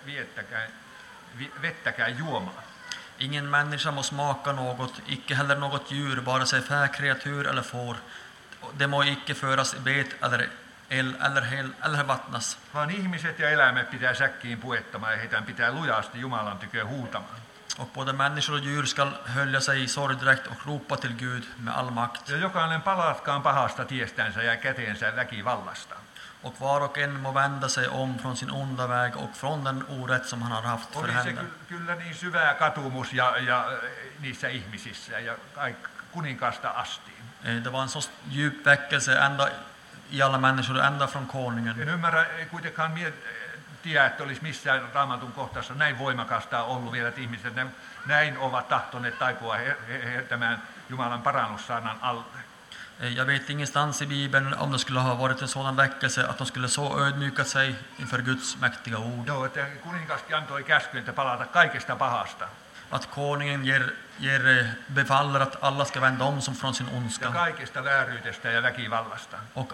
vettäkään juomaan. Ingen människa må smaka något, icke heller något djur, vare sig fäkreatur eller får. Det må icke föras i bet eller vattnas. Vaan ihmiset ja eläimet pitää säkkiin puettamaan ja heidän pitää lujasti Jumalan tykö huutamaan. Och både människor och djur skall hölja sig i sorgdräkt och ropa till Gud med all makt. Ja jokainen palatkaan pahasta tiestänsä ja käteensä väkivallasta. Och var och en må vända sig om från sin onda väg och från den orätt som han har haft för Oli se händerna. kyllä niin syvää katumus ja niissä ihmisissä ja kuninkaasta asti. Det var en så djup väckelse ända i alla människor, ända från konungen. En ymmärrä kuitenkaan tiedä, että olisi missään Raamatun kohtassa näin voimakasta ollut vielä, että ihmiset näin ovat tahtoneet taipua tämän Jumalan parannussanan alle. Jag vet ingenstans i Bibeln om det skulle ha varit en sådan väckelse att de skulle så ödmjukat sig inför Guds mäktiga ord. Joo, että kuninkaskin antoi käskyn, että palata kaikesta pahasta. Att konungen befaller att alla ska vända om som från sin Ja ondska. kaikesta vääryydestä ja väkivallasta. Och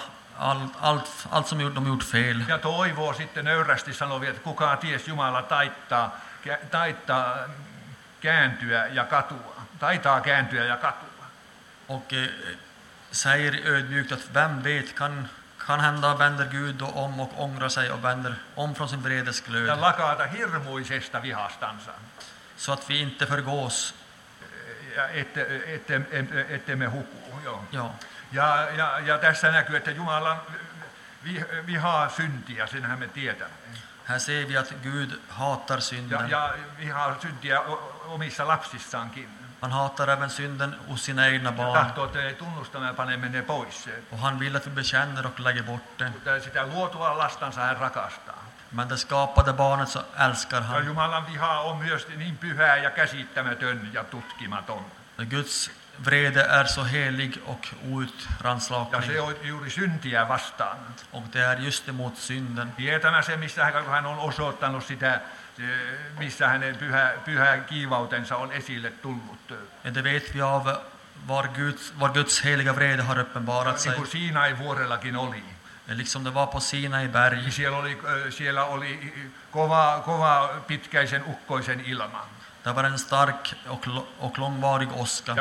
allt som de gjort fel. Ja toivoo sitten nöyrästi sanoa, että kukaan ties Jumala taittaa kääntyä ja katua. Taitaa kääntyä ja katua. Och säger ödmjukt att vem vet, kan hända vänder Gud då om och ångrar sig och vänder om från sin Ja vredesglöd. lakata hirmuisesta vihastansa. Så att vi inte förgås. Ja ettemme huku. Joo. Ja. Ja tässä näkyy, että Jumala vihaa syntiä, senhän me tiedämme. Här ser vi att Gud hatar synden. Ja vihaa syntiä omissa lapsissaankin. Han hatar även synden hos sina egna Ja barn. tahtoo, että ne tunnustamme ja panemme ne pois. Och han vill att vi bekänner och lägger bort det. Mutta sitä luotua lastansa hän rakastaa. Men det skapade barnet så älskar Ja han. Jumalan viha on myös niin pyhää ja käsittämätön ja tutkimaton. Guds vrede är så helig och Ja outranslaklig. se on juuri syntiä vastaan. Och det är just emot synden. Tietämä se, missä hän on osoittanut sitä, missä hänen pyhä kiivautensa on esille tullut. Det vet vi av var Guds heliga vrede har uppenbarat Niin sig. kuin Siinain vuorellakin oli. Liksom det var på Sinai berg. Siellä oli kova pitkäisen ukkoisen ilma. Det var en stark och långvarig åska.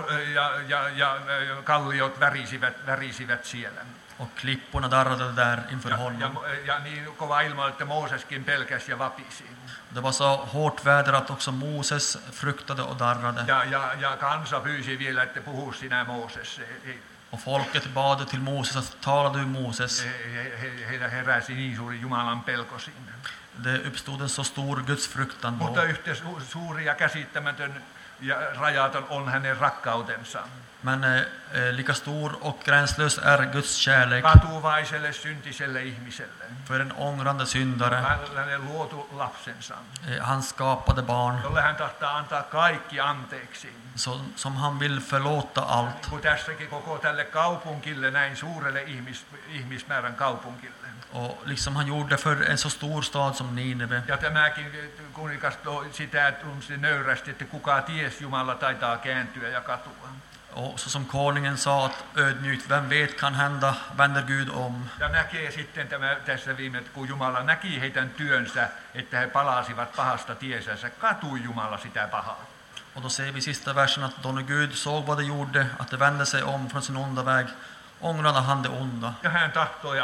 Ja kalliot värisivät siellä. Och klipporna darrade där inför honom. Ja niin kova ilma, että Mooseskin pelkäsi ja vapisi. Det var så hårt väder att också Moses fruktade och darrade. Ja kansa pyysi vielä, että puhu sinä Mooses. Och folket bad till Moses att tala du Moses. Heillä heräsi niin suuri Jumalan pelko sinne. Det uppstod en så stor Guds fruktan Mutta då. yhtä suuri ja käsittämätön ja rajaton on hänen rakkautensa. Men lika stor och gränslös är Guds kärlek Katuvaiselle, syntiselle ihmiselle. för en ångrande syndare. Hänen luotu lapsensa, Hans skapade barn jolle hän tahtaa antaa kaikki anteeksi. som han vill förlåta allt. Kun tässäkin koko tälle kaupungille, näin suurelle ihmismäärän kaupungille. Och liksom han gjorde för en så stor stad som Nineve. Ja tämäkin kuningas sitä tunsi nöyrästi, että kuka ties Jumala taitaa kääntyä ja katua. Och så som konungen sa att ödmjukt, vem vet, kan hända, vänder Gud om. Ja näkee sitten tässä viime, kun Jumala näki heidän työnsä, että he palasivat pahasta tiesänsä, katui Jumala sitä pahaa. Och då ser vi i sista versen att då när Gud såg vad de gjorde, att de vände sig om från sin onda väg, ångrade han det onda. Ja hän tahtoi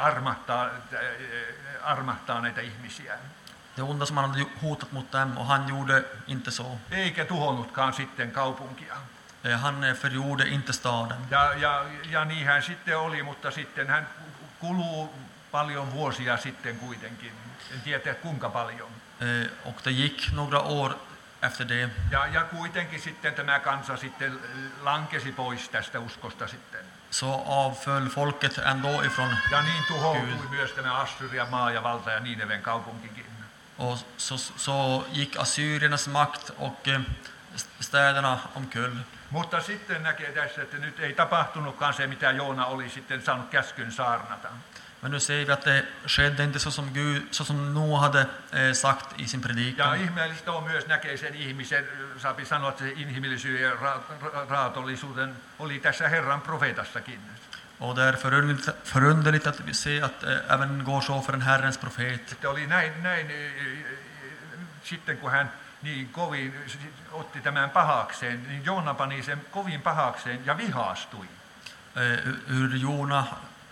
armahtaa näitä ihmisiä. Det onda som han hade hotat mot dem, och han gjorde inte så. Eikä tuhonnutkaan sitten kaupunkia. Han förgjorde inte staden. Ja niin hän sitten oli, mutta sitten hän kuluu paljon vuosia sitten kuitenkin. En tiedä kuinka paljon. Och det gick några år efter det. Ja kuitenkin sitten tämä kansa sitten lankesi pois tästä uskosta sitten. Så avföll folket ändå ifrån Ja niin tuhoutui Gud. myös tämä Assyrian maa ja valta ja Nineven kaupunkikin. Och så gick assyriernas makt och städerna omkull. Mutta sitten näkee tässä, että nyt ei tapahtunutkaan se, mitä Joona oli sitten saanut käskyn saarnata. Men nu ser vi att det skedde inte så som Noa hade sagt i sin Ja predikan. ihmeellistä on myös näkee sen ihmisen, saapi sanoa, että se inhimillisyyden ja raatollisuuden oli tässä Herran profeetassakin. Och det är förunderligt att vi ser att även går så för en Herrens profet. Että oli näin sitten kun hän niin kovin otti tämän pahakseen, niin Joona pani sen kovin pahakseen ja vihastui. Hur Jona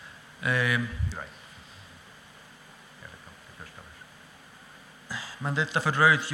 men detta förtröt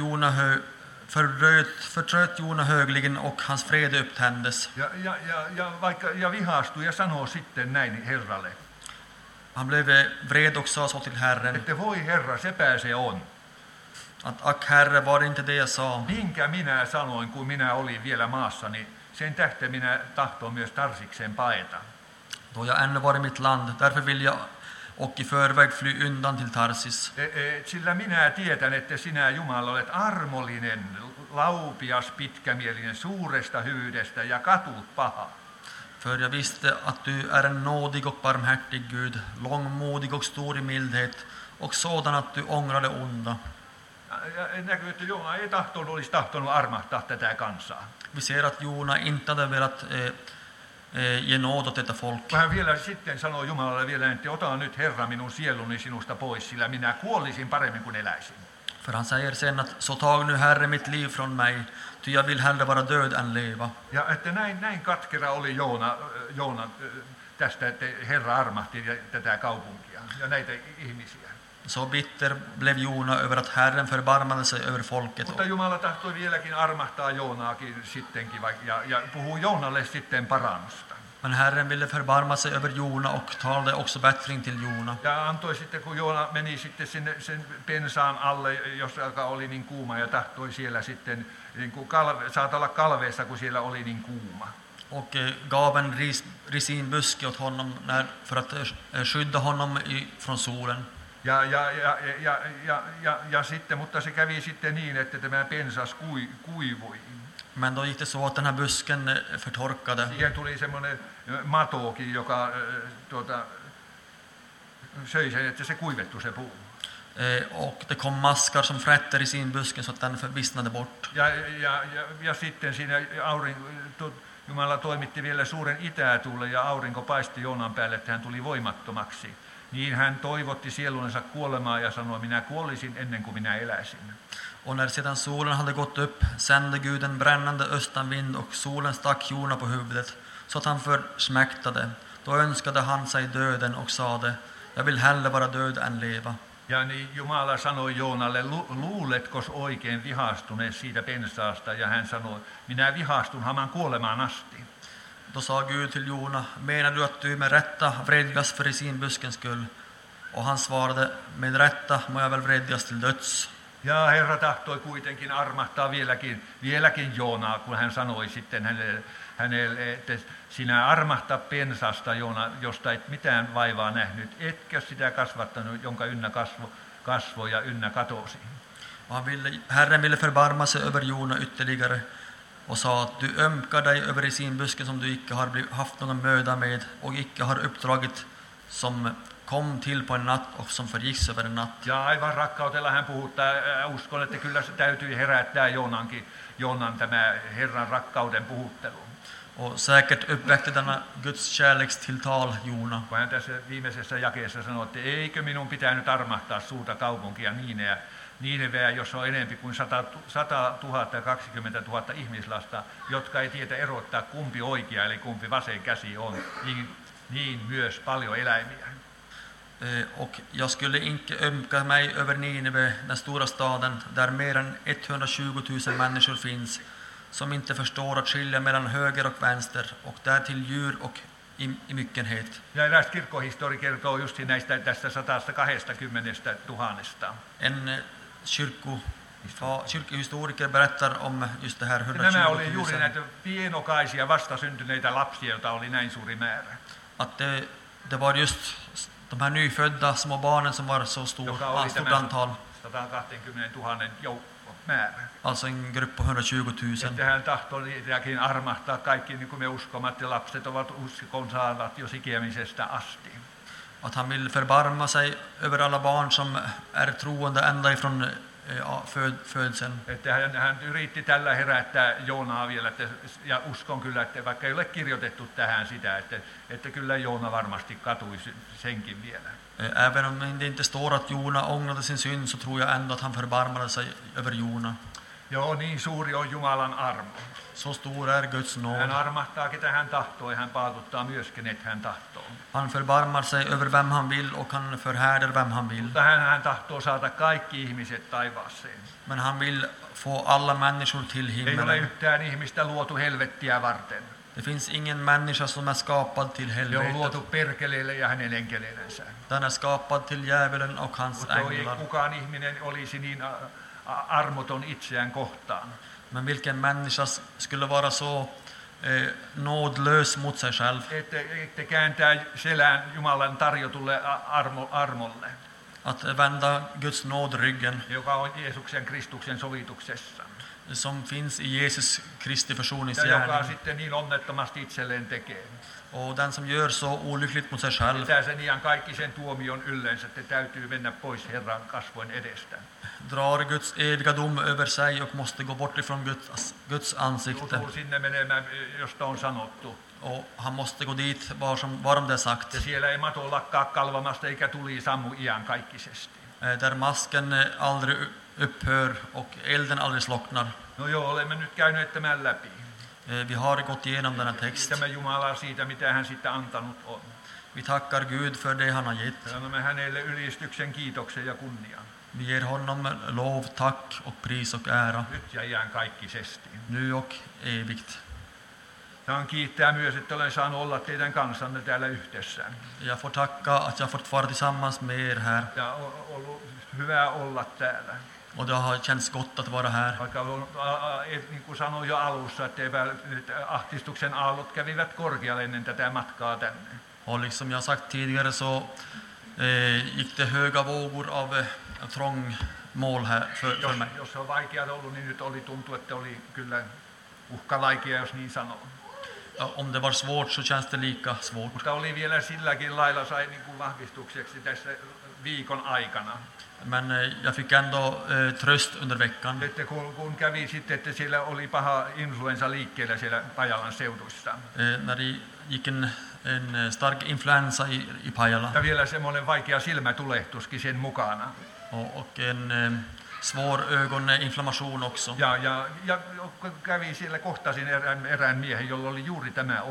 Jona högligen och hans vrede upptändes. Ja vihastui ja sanoo sitten näin Herralle. Han blev vred och sa så till Herren että voi Herra, sepä se on. att ack Herre, var det inte det jag sa? Minkä minä sanoin, kun minä olin vielä maassani, sen tähden minä tahtoin myös Tarsikseen paeta. Då jag ännu var i mitt land, därför vill jag och i förväg fly undan till Tarsis. Sillä minä tiedän, että sinä Jumala olet armollinen, laupias, pitkämielinen, suuresta hyvyydestä ja katut paha. För jag visste att du är en nådig och barmhärtig Gud, långmodig och stor i mildhet, och sådan att du ångrar det onda. Näkyy, että Joona ei olisi tahtonut armahtaa tätä kansaa. Vi ser att Jona inte hade velat ge nåd åt detta folk. Hän vielä sitten sanoi Jumalalle vielä, että ota nyt Herra minun sieluni sinusta pois, sillä minä kuolisin paremmin kuin eläisin. För han säger sen att så tag nu Herre mitt liv från mig, ty jag vill hellre vara död än leva. Ja että näin katkera oli Joona tästä, että Herra armahti tätä kaupunkia ja näitä ihmisiä. Så bitter blev Jona över att Herren förbarmade sig över folket. Mutta Jumala tahtoi vieläkin armahtaa Joonaakin sittenkin ja puhuu Joonalle sitten parannusta. Men Herren ville förbarma sig över Jona och talade också bättring till Jona. Ja antoi sitten, kun Joona meni sitten sinne sen pensaan alle, joka oli niin kuuma, ja tahtoi siellä sitten niin kuin saata olla kalveessa, kun siellä oli niin kuuma. Och gav en risinbuske åt honom för att skydda honom från solen. Ja sitten, mutta se kävi sitten niin, että tämä pensas kuivui. Men då gick det så att den här busken förtorkade. Siihen tuli semmoinen matokin, joka söi sen, että se kuivettu se puu. Och det kom maskar som frätte risinbusken så att den vissnade bort. Ja sitten siinä Jumala toimitti vielä suuren itätuulen ja aurinko paisti Joonan päälle, että hän tuli voimattomaksi. Niin hän toivotti sielunsa kuolemaa ja sanoi, minä kuolisin ennen kuin minä eläisin. Och när sedan solen hade gått upp sände Gud en brännande östanvind och solen stack Jona på huvudet så att han försmäktade. Då önskade han sig döden och sade, jag vill hellre vara död än leva. Ja niin Jumala sanoi Joonalle, luuletkos oikein vihastuneet siitä pensaasta? Ja hän sanoi, minä vihastun haman kuolemaan asti. Då sa Gud till Jona, menar du att du med rätta vredgas för risinbuskens skull? Och han svarade, med rätta må jag väl vredgas till döds. Ja Herra tahtoi kuitenkin armahtaa vieläkin Joonaa, kun hän sanoi sitten hänelle, että sinä armahta pensasta, Joona, josta et mitään vaivaa nähnyt, etkä sitä kasvattanut, jonka ynnä kasvoi ja ynnä katosi. Herren ville förbarma sig över Jona ytterligare och sa att du ömkar dig över risinbusken som du icke har haft någon möda med och icke har uppdragit som kom till på en natt och som förgicks över en natt. Ja aivan rakkautella hän puhuttaa, uskon, että kyllä se täytyy herättää Joonan tämä Herran rakkauden puhuttelu. Och säkert uppväckte denna Guds kärlekstilltal Jona. Kun hän tässä viimeisessä jakeessa sanoi, että eikö minun pitänyt armahtaa suurta kaupunkia Niineveä, jossa on enemmän kuin 100 000 ja 20 000 ihmislasta, jotka ei tiedä erottaa kumpi oikea eli kumpi vasen käsi on, niin myös paljon eläimiä. Och jag skulle inte ömka mig över Nineve, den stora staden, där mer än 120 000 människor finns, som inte förstår att skilja mellan höger och vänster, och därtill djur och i myckenhet. Ja eräs kirkkohistori kertoo just tästä 120 000. En kyrkohistoriker berättar om just det här 120 000. Nämä oli juuri näitä pienokaisia vastasyntyneitä lapsia, joita oli näin suuri määrä. Att det var just de här nyfödda små barnen som var så stort antal. 120 000 määrä. Alltså en grupp på 120 000. Että hän tahtoi armahtaa kaikki, niin kuin me uskomme, että lapset ovat uskon saavat jo sikiämisestä asti. Att han vill förbarma sig över alla barn som är troende ända ifrån födseln. Että hän yritti tällä herättää Joonaa vielä, ja uskon kyllä, että vaikka ei ole kirjoitettu tähän sitä, että kyllä Joona varmasti katui senkin vielä. Även om det inte står att Jona ångrade sin synd, så tror jag ändå att han förbarmade sig över Jona. Joo, niin suuri on Jumalan armo. Så stor är Guds nåd. Hän armahtaa ketä hän tahtoo, ja hän paatuttaa myös kenet hän tahtoo. Han förbarmar sig över vem han vill och han förhärder vem han vill. Mutta hän tahtoo saada kaikki ihmiset taivaaseen. Men han vill få alla människor till Ei ole himmelen. yhtään ihmistä luotu helvettiä varten. Det finns ingen människa som är skapad till Se on helvetet. luotu perkeleelle ja hänen enkeleillensä. Den är skapad till djävulen och hans Mutta ei änglar. kukaan ihminen olisi niin armoton itseään kohtaan. Men vilken människa skulle vara så nådlös mot sig själv? Ette kääntää selään Jumalan tarjotulle armolle, Att vända Guds nåd ryggen joka on Jeesuksen Kristuksen sovituksessa. som finns i Jesus Kristi Ja joka försoningsgärning. sitten niin onnettomasti itselleen tekee. Och den som gör så olyckligt mot sig själv Pitää sen ihan kaikki sen tuomion yllensä, että täytyy mennä pois Herran kasvojen edestä. drar Guds eviga dom över sig och måste gå bort ifrån Guds ansikte. Joutuu sinne menemään, josta on sanottu. Och han måste gå dit varom det är sagt. Ja siellä ei mato lakkaa kalvamasta eikä tuli sammu iankaikkisesti. Där masken aldrig upphör och elden aldrig slocknar. No joo, olemme nyt käyneet tämän läpi. Vi har gått igenom denna text. Kiitämme Jumalaa siitä, mitä hän sitten antanut on. Vi tackar Gud för det han har gett. Annamme hänelle ylistyksen, kiitoksen ja kunnian. Vi ger honom lov, tack och pris och ära. Nyt ja iankaikkisesti. Nu och evigt. Saan kiittää myös, että olen saanut olla teidän kanssanne täällä yhdessä. Jag får tacka att jag fått vara tillsammans med er här. Ja on ollut hyvä olla täällä. Och det har känts gott att vara här. Vaikka niin kuin sanoin jo alussa, että ahdistuksen aallot kävivät korkealle ennen tätä matkaa tänne. Och liksom jag sagt tidigare så gick det höga vågor av trångmål här för mig. Jos se on vaikeaa ollut, niin nyt tuntuu, että oli kyllä uhkalaikia, jos niin sanoo. Ja, om det var svårt så känns det lika svårt. Mutta oli vielä silläkin lailla sai niin kuin vahvistukseksi tässä viikon aikana. Men jag fick ändå tröst under veckan. Että kun kävi sitten, että siellä oli paha influensa liikkeellä siellä Pajalan seuduissa. När det gick en stark influensa i Pajala. Ja vielä semmoinen vaikea silmätulehtuskin sen mukana. Och en svår ögoninflammation också. Ja kävi siellä, kohtasin erään miehen, jolla oli juuri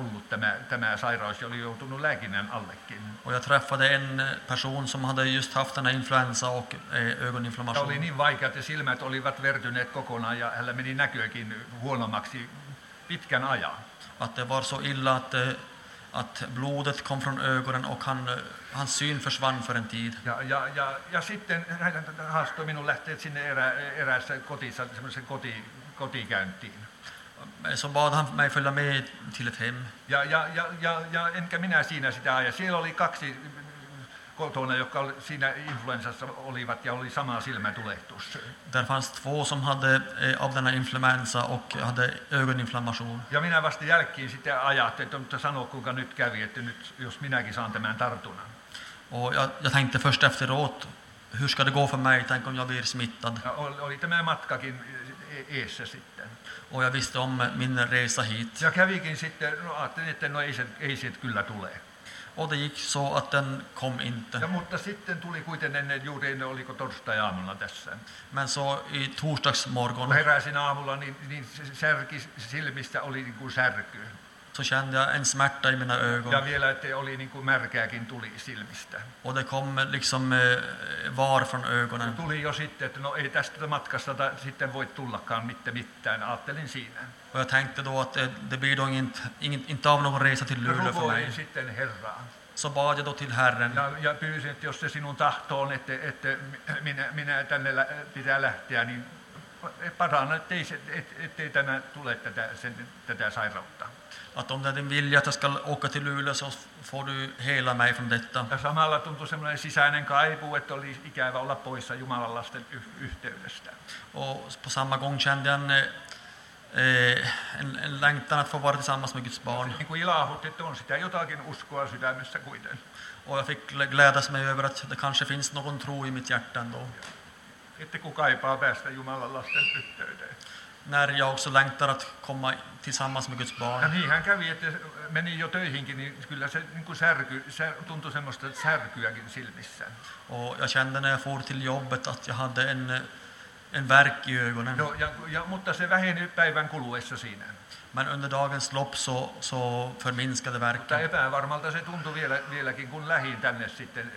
tämä sairaus ja oli joutunut lääkinnän allekin. Och jag träffade en person som hade just haft den här influensa och Ja ögoninflammation. oli niin vaikea, että silmät olivat vertyneet kokonaan ja hänellä meni näkökin huonommaksi pitkän ajan. Att det var så illa att blodet kom från ögonen och hans syn försvann för en tid. Ja sitten hän haastoi minun lähteä sinne eräässä kotissa, semmoisen kotikäyntiin. Så bad han mig följa med till ett hem. Ja enkä minä siinä sitä aja. Siellä oli 2 kotona, jotka siinä influenssassa olivat ja oli sama silmätulehtus. Där fanns 2 som hade av denna influensa och hade ögoninflammation. Ja minä vasta jälkeen sitten ajattelin, että sano kuinka nyt kävi, että nyt jos minäkin saan tämän tartunnan. Och jag tänkte först efteråt, hur ska det gå för mig? Tänk om jag blir smittad. Ja oli tämä matkakin eessä sitten. Och jag visste om min resa hit. Ja kävikin sitten, ajattelin, että ei se kyllä tule. Och det gick så att den kom inte. Ja, mutta sitten tuli kuitenkin juuri, oliko torstai-aamulla tässä. Men så i torsdagsmorgon Kun heräsin aamulla, niin särki silmistä oli niin kuin särky. så kände jag en smärta i mina ögon. Ja vielä, että oli niin kuin märkääkin tuli silmistä. Och det kom liksom var från ögonen. Tuli jo sitten, että no ei tästä matkasta sitten voi tullakaan mitään. Ajattelin siinä. Och jag tänkte då att det blir då inte av någon resa till Luleå för Rukoilin mig. sitten Herraa. Så bad jag då till Herren. Ja pyysin, että jos se sinun tahtoon, että minä tänne pitää lähteä, niin paranna, ettei tämä tule tätä sairautta. Att om det är din vilja att jag ska åka till Luleå så får du hela mig från detta. Ja samalla tuntui semmoinen sisäinen kaipu, että oli ikävä olla poissa Jumalan lasten yhteydestä. Och på samma gång kände jag en längtan att få vara tillsammans med Guds barn. Niin kuin ilahdut, että on sitä jotakin uskoa sydämessä kuitenkin. Och jag fick glädjas mig över att det kanske finns någon tro i mitt hjärta ändå. Että kun kaipaa päästä Jumalan lasten yhteyteen. När jag också längtar att komma tillsammans med Guds Ja barn. niin hän kävi, että meni jo töihinkin, niin kyllä se niin kuin tuntui semmoista särkyäkin silmissä. Och jag kände när jag for till jobbet att jag hade en värk i ögonen. No, mutta se väheni päivän kuluessa siinä. Men under dagens lopp så förminskade Mutta värken. epävarmalta se tuntui vieläkin, kun lähdin tänne sitten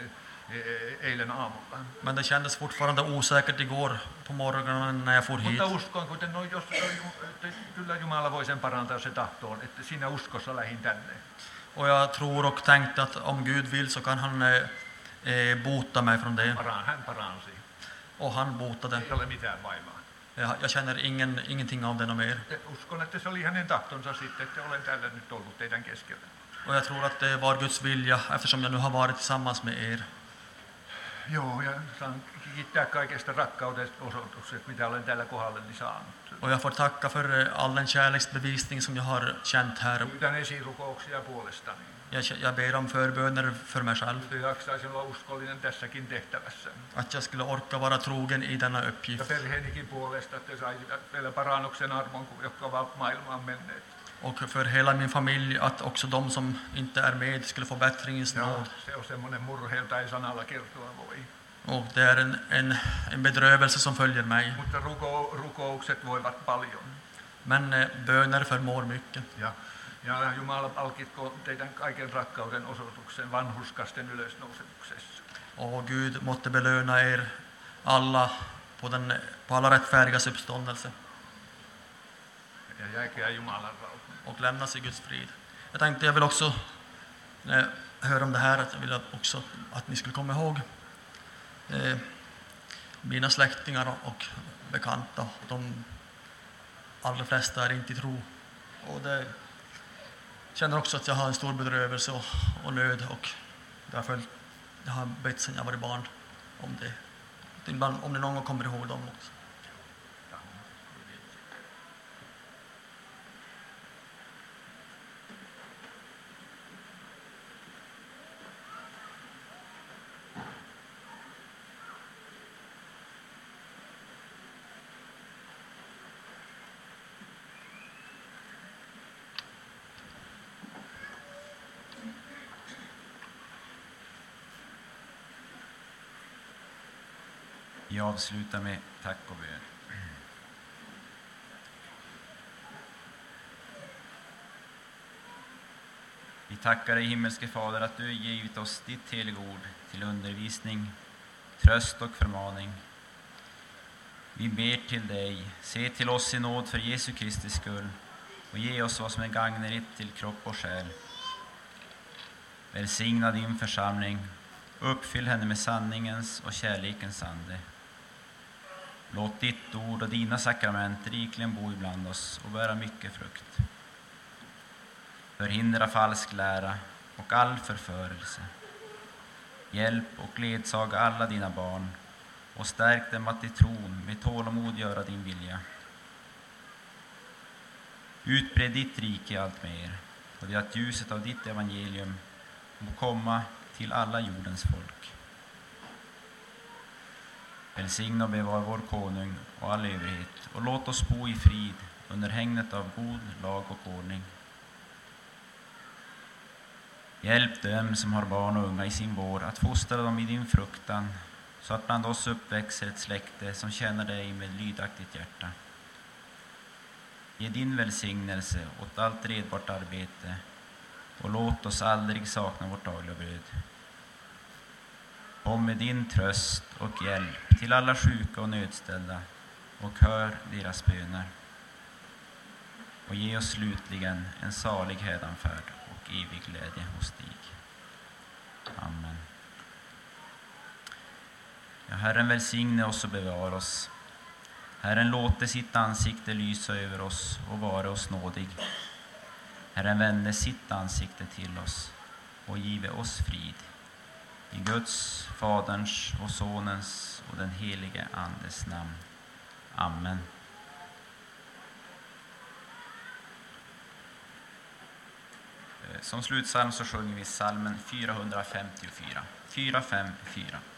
eilen aamulla. Men det kändes fortfarande osäkert igår på morgonen när jag for hit. Mutta uskon, kuten kyllä Jumala voi sen parantaa, se tahtoon, että siinä uskossa lähdin tänne. Och jag tror och tänkte att om Gud vill så kan han bota mig från det. Hän paransi. Och han botade. Ei ole mitään vaimaa. Jag känner ingenting av det något mer. Uskon, että se oli hänen tahtonsa sitten, että olen täällä nyt ollut teidän keskellä. Och jag tror att det var Guds vilja eftersom jag nu har varit tillsammans med er. Joo, ja saan kiittää kaikesta rakkaudesta osoituksesta, mitä olen täällä kohdalleni saanut. Och jag får tacka för all den kärleksbevisning som jag har känt här. Pyydän esirukouksia puolestani. Jag ber om förböner för mig själv. Että jaksaisin olla uskollinen tässäkin tehtävässä. Att jag skulle orka vara trogen i denna Ja uppgift. perheenikin puolesta, että saisivat vielä parannuksen armon, jotka ovat maailmaan menneet. Och för hela min familj att också de som inte är med skulle få bättringens Joo, nåd. se on semmoinen murhe, jota ei sanalla kertoa voi. Och det är en bedrövelse som följer mig. Mutta rukoukset voivat paljon. Men böner förmår mycket. Ja Jumala palkitko teidän kaiken rakkauden osoituksen vanhurskasten ylösnousemuksessa. Och Gud måtte belöna er alla på alla rättfärdigas uppståndelse. Ja jääkää Jumalan rauha. Och lämnas i Guds frid. Jag vill också, när jag hör om det här, att jag vill också att ni skulle komma ihåg mina släktingar och bekanta. De allra flesta är inte i tro. Och det känner också att jag har en stor bedrövelse och nöd. Och jag har bett sedan jag var barn om det. Ibland, om ni någon gång kommer ihåg dem också. Jag avslutar med tack och bön. Vi tackar dig, himmelske Fader, att du givit oss ditt heliga ord till undervisning, tröst och förmaning. Vi ber till dig, se till oss i nåd för Jesu Kristi skull och ge oss vad som är gagneligt till kropp och själ. Välsigna din församling, uppfyll henne med sanningens och kärlekens ande. Låt ditt ord och dina sakrament rikligen bo ibland oss och bära mycket frukt. Förhindra falsk lära och all förförelse. Hjälp och ledsaga alla dina barn och stärk dem att i tron med tålamod göra din vilja. Utbred ditt rike allt mer och det att ljuset av ditt evangelium må komma till alla jordens folk. Välsigna och bevara vår konung och all överhet och låt oss bo i frid under hägnet av god lag och ordning. Hjälp dem som har barn och unga i sin vård att fostra dem i din fruktan så att bland oss uppväxer ett släkte som känner dig med lydaktigt hjärta. Ge din välsignelse åt allt redbart arbete och låt oss aldrig sakna vårt dagliga bröd. Kom med din tröst och hjälp till alla sjuka och nödställda och hör deras böner. Och ge oss slutligen en salig hädanfärd och evig glädje hos dig. Amen. Ja, Herren välsigne oss och bevara oss. Herren låte sitt ansikte lysa över oss och vara oss nådig. Herren vände sitt ansikte till oss och give oss frid. I Guds, Faderns och Sonens och den helige Andes namn. Amen. Som slutsalm så sjunger vi psalmen 454. 454.